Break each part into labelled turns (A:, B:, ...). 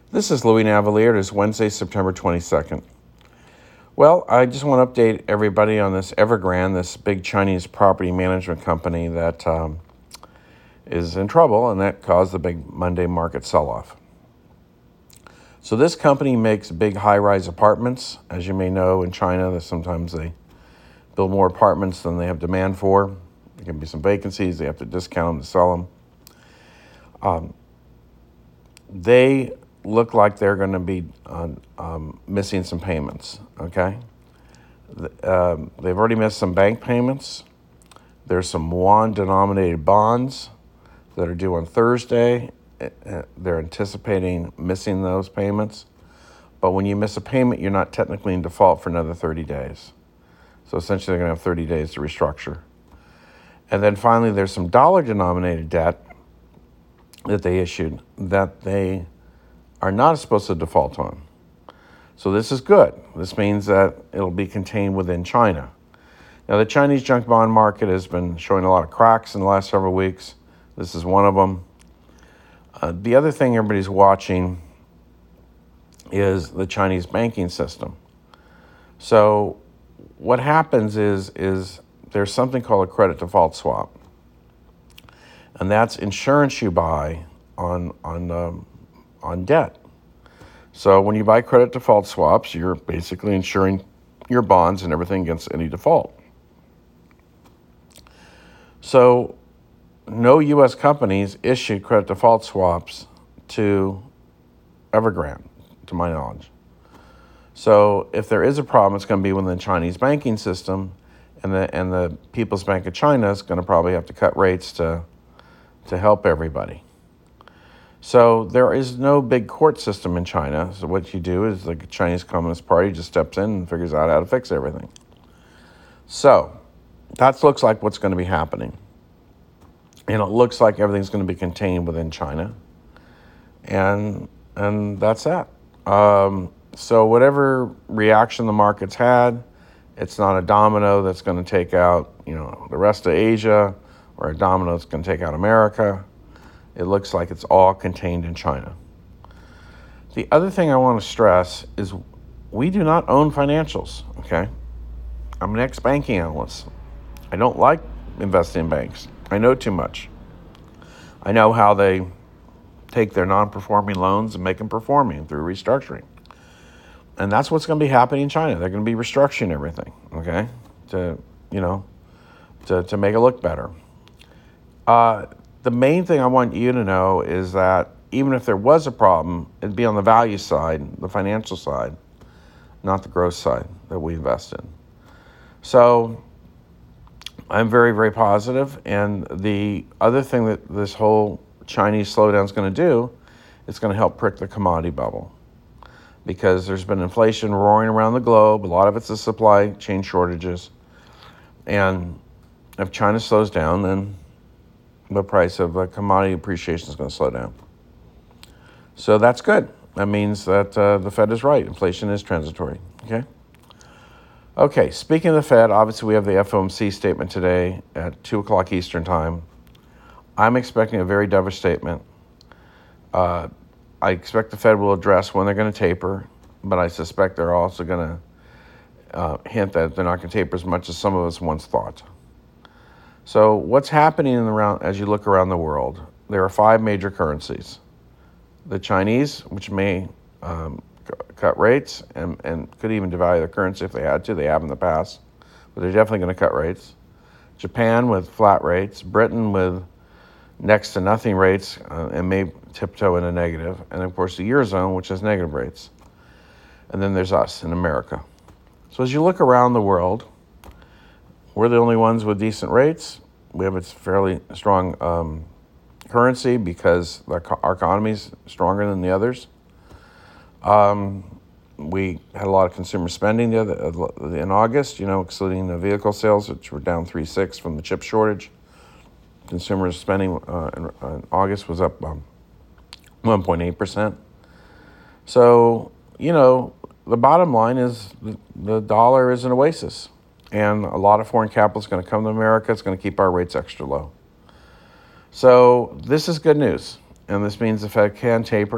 A: This is Louis Navalier. It is Wednesday, September 22nd. Well, I just want to update everybody on this Evergrande, this big Chinese property management company that is in trouble, and that caused the big Monday market sell-off. So this company makes big high-rise apartments. As you may know, in China, sometimes they build more apartments than they have demand for. There can be some vacancies. They have to discount them to sell them. They look like they're going to be missing some payments, okay? They've already missed some bank payments. There's some yuan-denominated bonds that are due on Thursday. They're anticipating missing those payments. But when you miss a payment, you're not technically in default for another 30 days. So essentially, they're going to have 30 days to restructure. And then finally, there's some dollar-denominated debt that they issued that they are not supposed to default on. So this is good. This means that it'll be contained within China. Now, the Chinese junk bond market has been showing a lot of cracks in the last several weeks. This is one of them. The other thing everybody's watching is the Chinese banking system. So what happens is there's something called a credit default swap. And that's insurance you buy on debt. So when you buy credit default swaps, you're basically insuring your bonds and everything against any default. So no U.S. companies issued credit default swaps to Evergrande, to my knowledge. So if there is a problem, it's going to be within the Chinese banking system, and the People's Bank of China is going to probably have to cut rates to help everybody. So there is no big court system in China. So what you do is the Chinese Communist Party just steps in and figures out how to fix everything. So that looks like what's going to be happening. And it looks like everything's going to be contained within China. And that's that. So whatever reaction the market's had, it's not a domino that's going to take out, the rest of Asia, or a domino that's going to take out America. It looks like it's all contained in China. The other thing I want to stress is we do not own financials, okay? I'm an ex-banking analyst. I don't like investing in banks. I know too much. I know how they take their non-performing loans and make them performing through restructuring. And that's what's going to be happening in China. They're going to be restructuring everything, okay, to make it look better. The main thing I want you to know is that even if there was a problem, it'd be on the value side, the financial side, not the growth side that we invest in. So I'm very, very positive. And the other thing that this whole Chinese slowdown is going to do, it's going to help prick the commodity bubble. Because there's been inflation roaring around the globe. A lot of it's the supply chain shortages. And if China slows down, then the price of commodity appreciation is going to slow down. So that's good. That means that the Fed is right. Inflation is transitory. Okay, speaking of the Fed, obviously we have the FOMC statement today at 2 o'clock Eastern time. I'm expecting a very dovish statement. I expect the Fed will address when they're going to taper, but I suspect they're also going to hint that they're not going to taper as much as some of us once thought. So what's happening as you look around the world? There are 5 major currencies. The Chinese, which may cut rates and could even devalue their currency if they had to. They have in the past, but they're definitely going to cut rates. Japan with flat rates. Britain with next to nothing rates and may tiptoe into negative. And of course the Eurozone, which has negative rates. And then there's us in America. So as you look around the world, we're the only ones with decent rates. We have a fairly strong currency because our economy is stronger than the others. We had a lot of consumer spending in August, excluding the vehicle sales, which were down 3.6 from the chip shortage. Consumer spending in August was up 1.8%. So, the bottom line is the dollar is an oasis. And a lot of foreign capital is going to come to America. It's going to keep our rates extra low. So this is good news. And this means the Fed can taper.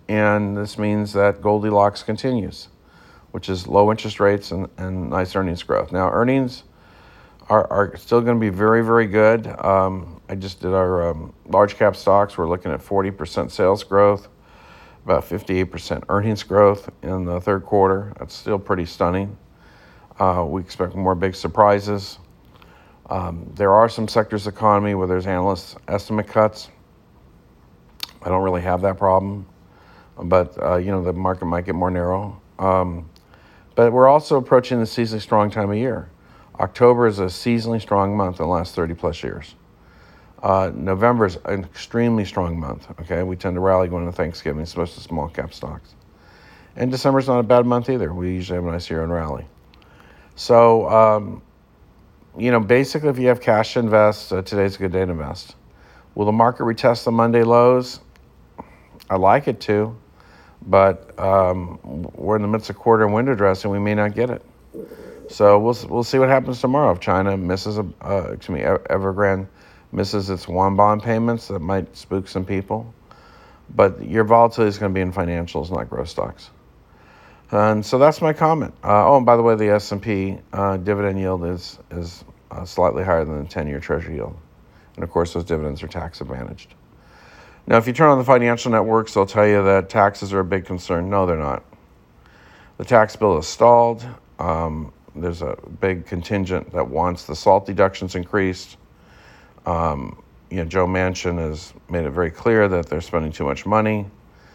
A: and this means that Goldilocks continues, which is low interest rates and nice earnings growth. Now, earnings are still going to be very, very good. I just did our large cap stocks. We're looking at 40% sales growth, about 58% earnings growth in the third quarter. That's still pretty stunning. We expect more big surprises. There are some sectors of the economy where there's analyst estimate cuts. I don't really have that problem, but the market might get more narrow. But we're also approaching the seasonally strong time of year. October is a seasonally strong month in the last 30 plus years. November is an extremely strong month. Okay, we tend to rally going into Thanksgiving, especially small cap stocks. And December's not a bad month either. We usually have a nice year-end rally. So, basically, if you have cash to invest, today's a good day to invest. Will the market retest the Monday lows? I like it to, but we're in the midst of quarter and window dressing. We may not get it. So we'll see what happens tomorrow. If China misses Evergrande misses its one bond payments, that might spook some people. But your volatility is going to be in financials, not growth stocks. And so that's my comment. And by the way, the S&P dividend yield is slightly higher than the 10-year Treasury yield. And of course, those dividends are tax advantaged. Now, if you turn on the financial networks, they'll tell you that taxes are a big concern. No, they're not. The tax bill is stalled. There's a big contingent that wants the SALT deductions increased. Joe Manchin has made it very clear that they're spending too much money.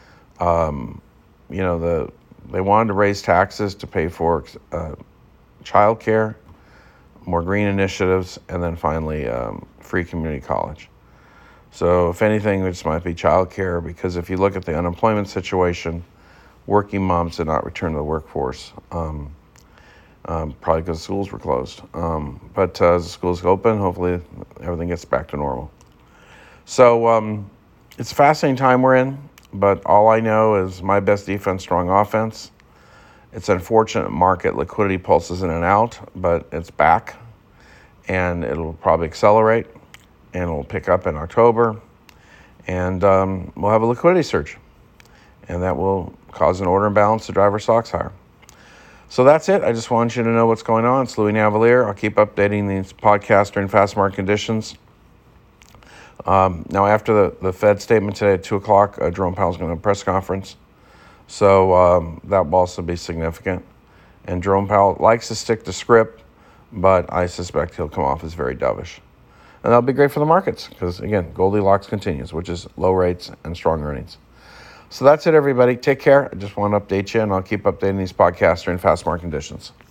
A: They wanted to raise taxes to pay for child care, more green initiatives, and then finally free community college. So if anything, this might be child care, because if you look at the unemployment situation, working moms did not return to the workforce, probably because schools were closed. But as the schools open, hopefully everything gets back to normal. So it's a fascinating time we're in, but all I know is my best defense, strong offense. It's unfortunate market liquidity pulses in and out, but it's back, and it'll probably accelerate, and it'll pick up in October, and we'll have a liquidity surge, and that will cause an order imbalance to drive our stocks higher. So that's it. I just want you to know what's going on. It's Louis Navellier. I'll keep updating these podcasts during fast market conditions. Now, after the Fed statement today at 2 o'clock, Jerome Powell's going to have a press conference. So that will also be significant. And Jerome Powell likes to stick to script, but I suspect he'll come off as very dovish. And that'll be great for the markets because, again, Goldilocks continues, which is low rates and strong earnings. So that's it, everybody. Take care. I just want to update you, and I'll keep updating these podcasts during fast market conditions.